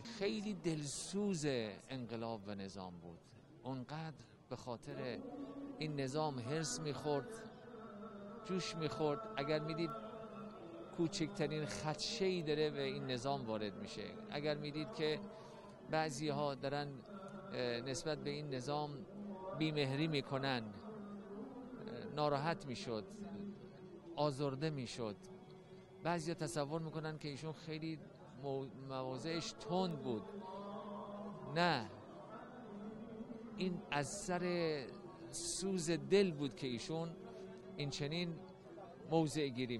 خیلی دلسوز انقلاب و نظام بود. اونقدر به خاطر این نظام هرس میخورد، جوش میخورد. اگر میدید کوچکترین خدشه‌ای داره به این نظام وارد میشه، اگر میدید که بعضی ها دارن نسبت به این نظام بیمهری میکنن، ناراحت میشد، آزرده میشد. بعضی ها تصور میکنن که ایشون خیلی مواضعش تند بود. نه، این از سر سوز دل بود که ایشون این چنین موضع گیری